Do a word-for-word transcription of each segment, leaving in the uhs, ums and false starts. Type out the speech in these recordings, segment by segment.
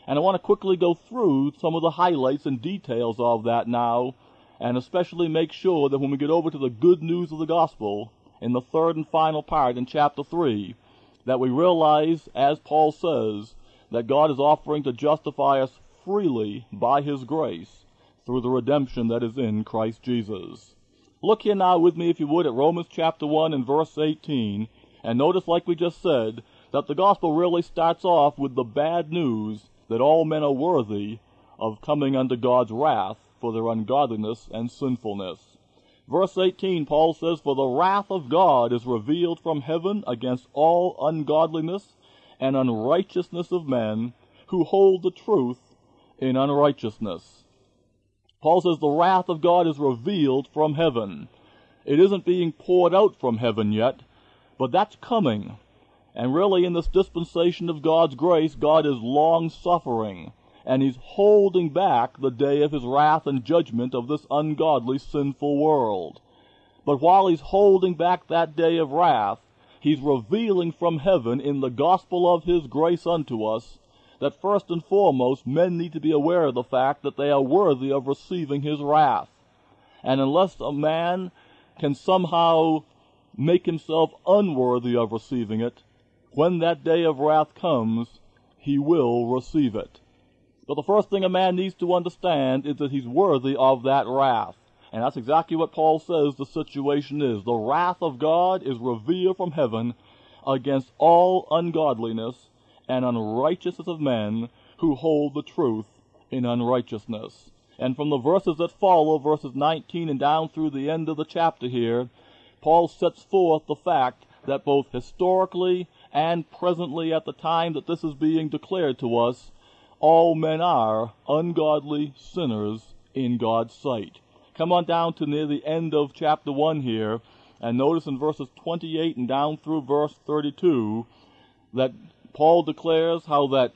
And I want to quickly go through some of the highlights and details of that now, and especially make sure that when we get over to the good news of the gospel, in the third and final part in chapter three, that we realize, as Paul says, that God is offering to justify us freely by his grace through the redemption that is in Christ Jesus. Look here now with me, if you would, at Romans chapter one and verse eighteen, and notice, like we just said, that the gospel really starts off with the bad news that all men are worthy of coming under God's wrath for their ungodliness and sinfulness. Verse eighteen, Paul says, "For the wrath of God is revealed from heaven against all ungodliness and unrighteousness of men who hold the truth in unrighteousness." Paul says the wrath of God is revealed from heaven. It isn't being poured out from heaven yet, but that's coming. And really, in this dispensation of God's grace, God is long-suffering, and he's holding back the day of his wrath and judgment of this ungodly, sinful world. But while he's holding back that day of wrath, he's revealing from heaven in the gospel of his grace unto us that first and foremost men need to be aware of the fact that they are worthy of receiving his wrath. And unless a man can somehow make himself unworthy of receiving it, when that day of wrath comes, he will receive it. But the first thing a man needs to understand is that he's worthy of that wrath. And that's exactly what Paul says the situation is. The wrath of God is revealed from heaven against all ungodliness and unrighteousness of men who hold the truth in unrighteousness. And from the verses that follow, verses nineteen and down through the end of the chapter here, Paul sets forth the fact that both historically and presently at the time that this is being declared to us, all men are ungodly sinners in God's sight. Come on down to near the end of chapter one here, and notice in verses twenty-eight and down through verse thirty-two that Paul declares how that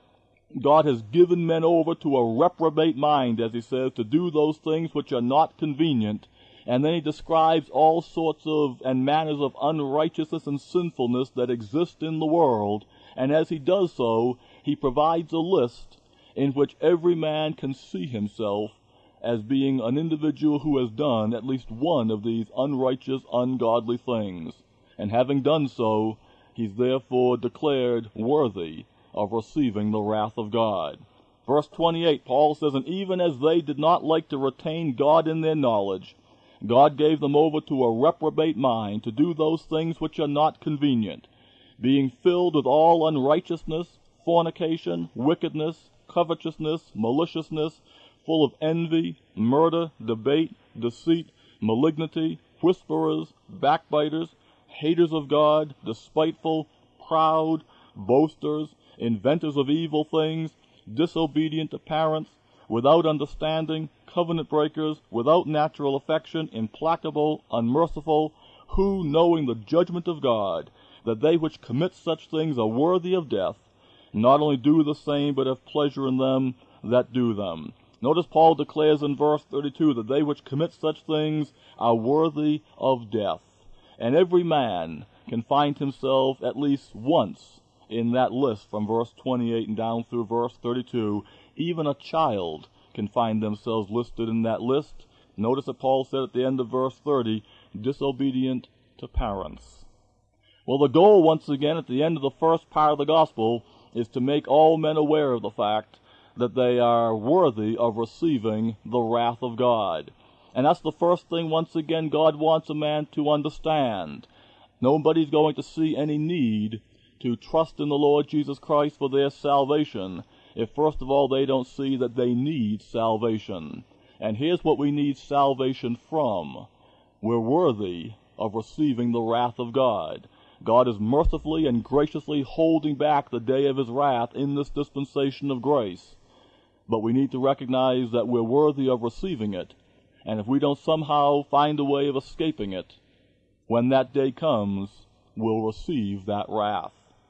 God has given men over to a reprobate mind, as he says, to do those things which are not convenient. And then he describes all sorts of and manners of unrighteousness and sinfulness that exist in the world. And as he does so, he provides a list in which every man can see himself as being an individual who has done at least one of these unrighteous, ungodly things. And having done so, he's therefore declared worthy of receiving the wrath of God. Verse twenty-eight, Paul says, "And even as they did not like to retain God in their knowledge, God gave them over to a reprobate mind to do those things which are not convenient, being filled with all unrighteousness, fornication, wickedness, covetousness, maliciousness, full of envy, murder, debate, deceit, malignity, whisperers, backbiters, haters of God, despiteful, proud, boasters, inventors of evil things, disobedient to parents, without understanding, covenant breakers, without natural affection, implacable, unmerciful, who, knowing the judgment of God, that they which commit such things are worthy of death, not only do the same, but have pleasure in them that do them." Notice Paul declares in verse thirty-two that they which commit such things are worthy of death. And every man can find himself at least once in that list from verse twenty-eight and down through verse thirty-two. Even a child can find themselves listed in that list. Notice that Paul said at the end of verse thirty, disobedient to parents. Well, the goal, once again, at the end of the first part of the gospel, is to make all men aware of the fact that they are worthy of receiving the wrath of God. And that's the first thing, once again, God wants a man to understand. Nobody's going to see any need to trust in the Lord Jesus Christ for their salvation if, first of all, they don't see that they need salvation. And here's what we need salvation from. We're worthy of receiving the wrath of God. God is mercifully and graciously holding back the day of his wrath in this dispensation of grace. But we need to recognize that we're worthy of receiving it. And if we don't somehow find a way of escaping it, when that day comes, we'll receive that wrath.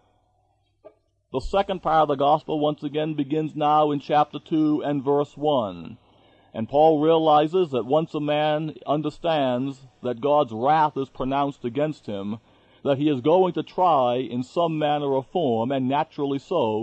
The second part of the gospel once again begins now in chapter two and verse one. And Paul realizes that once a man understands that God's wrath is pronounced against him, that he is going to try in some manner or form, and naturally so,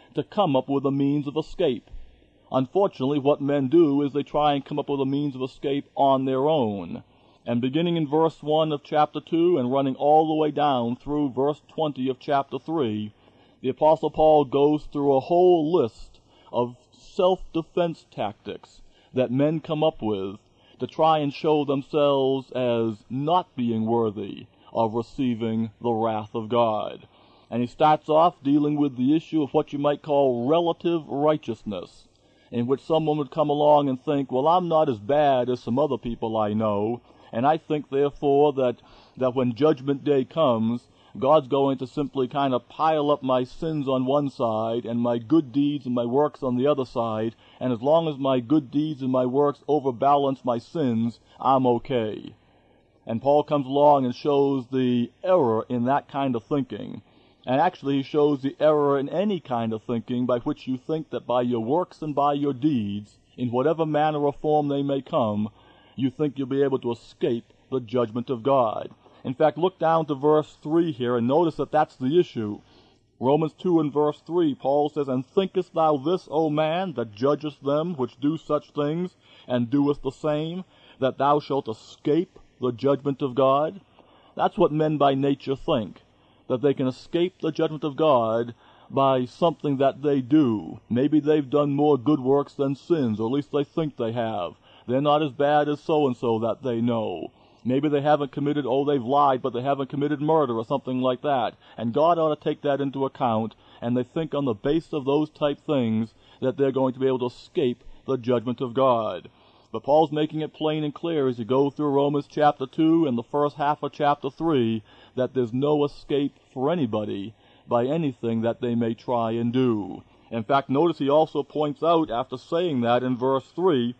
to come up with a means of escape. Unfortunately, what men do is they try and come up with a means of escape on their own. And beginning in verse one of chapter two and running all the way down through verse twenty of chapter three, the Apostle Paul goes through a whole list of self-defense tactics that men come up with to try and show themselves as not being worthy of receiving the wrath of God. And he starts off dealing with the issue of what you might call relative righteousness, in which someone would come along and think, well, I'm not as bad as some other people I know, and I think, therefore, that, that when Judgment Day comes, God's going to simply kind of pile up my sins on one side and my good deeds and my works on the other side, and as long as my good deeds and my works overbalance my sins, I'm okay. And Paul comes along and shows the error in that kind of thinking. And actually he shows the error in any kind of thinking by which you think that by your works and by your deeds, in whatever manner or form they may come, you think you'll be able to escape the judgment of God. In fact, look down to verse three here and notice that that's the issue. Romans two and verse three, Paul says, And thinkest thou this, O man, that judgest them which do such things, and doest the same, that thou shalt escape the judgment of God? That's what men by nature think, that they can escape the judgment of God by something that they do. Maybe they've done more good works than sins, or at least they think they have. They're not as bad as so-and-so that they know. Maybe they haven't committed, oh, they've lied, but they haven't committed murder or something like that. And God ought to take that into account, and they think on the basis of those type things that they're going to be able to escape the judgment of God. But Paul's making it plain and clear as you go through Romans chapter two and the first half of chapter three that there's no escape for anybody by anything that they may try and do. In fact, notice he also points out, after saying that in verse three,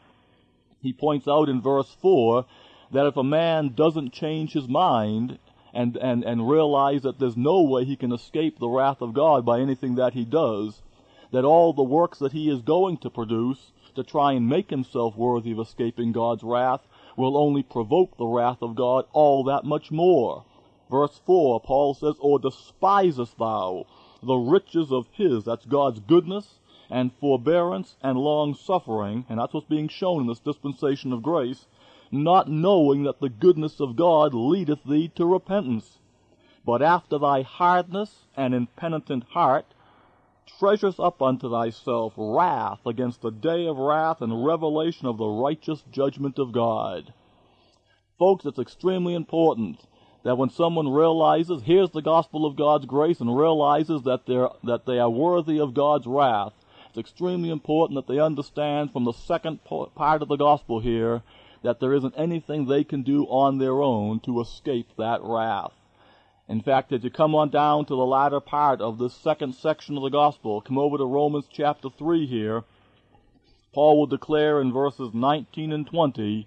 he points out in verse four that if a man doesn't change his mind and, and, and realize that there's no way he can escape the wrath of God by anything that he does, that all the works that he is going to produce to try and make himself worthy of escaping God's wrath will only provoke the wrath of God all that much more. Verse four, Paul says, Or despisest thou the riches of his, that's God's goodness and forbearance and long-suffering, and that's what's being shown in this dispensation of grace, not knowing that the goodness of God leadeth thee to repentance. But after thy hardness and impenitent heart, treasures up unto thyself wrath against the day of wrath and revelation of the righteous judgment of God. Folks, it's extremely important that when someone realizes, here's the gospel of God's grace, and realizes that they're, that they are worthy of God's wrath, it's extremely important that they understand from the second part of the gospel here that there isn't anything they can do on their own to escape that wrath. In fact, as you come on down to the latter part of this second section of the gospel, come over to Romans chapter three here, Paul will declare in verses nineteen and twenty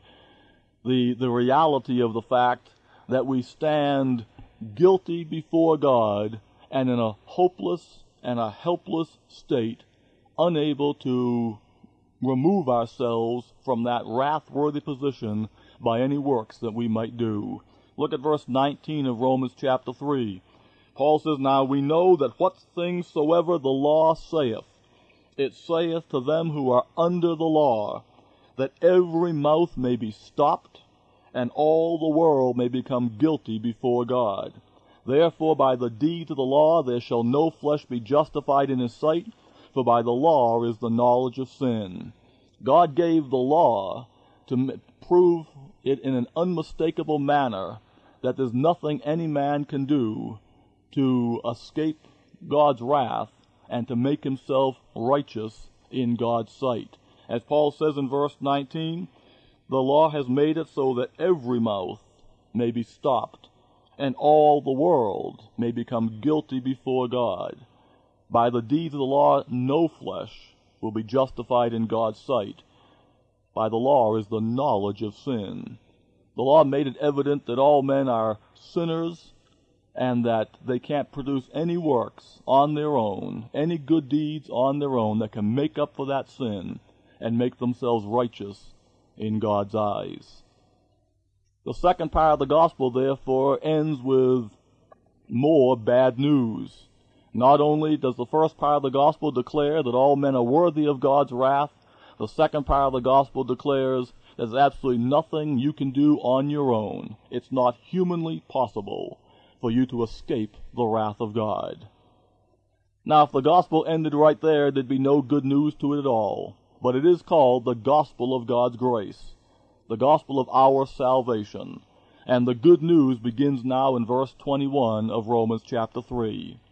the, the reality of the fact that we stand guilty before God and in a hopeless and a helpless state, unable to remove ourselves from that wrath-worthy position by any works that we might do. Look at verse nineteen of Romans chapter three. Paul says, Now we know that what things soever the law saith, it saith to them who are under the law, that every mouth may be stopped, and all the world may become guilty before God. Therefore by the deeds of the law there shall no flesh be justified in his sight, for by the law is the knowledge of sin. God gave the law to m- prove it in an unmistakable manner that there's nothing any man can do to escape God's wrath and to make himself righteous in God's sight. As Paul says in verse nineteen, the law has made it so that every mouth may be stopped, and all the world may become guilty before God. By the deeds of the law, no flesh will be justified in God's sight. By the law is the knowledge of sin. The law made it evident that all men are sinners and that they can't produce any works on their own, any good deeds on their own that can make up for that sin and make themselves righteous in God's eyes. The second part of the gospel, therefore, ends with more bad news. Not only does the first part of the gospel declare that all men are worthy of God's wrath, the second part of the gospel declares there's absolutely nothing you can do on your own. It's not humanly possible for you to escape the wrath of God. Now, if the gospel ended right there, there'd be no good news to it at all. But it is called the gospel of God's grace, the gospel of our salvation. And the good news begins now in verse twenty-one of Romans chapter three.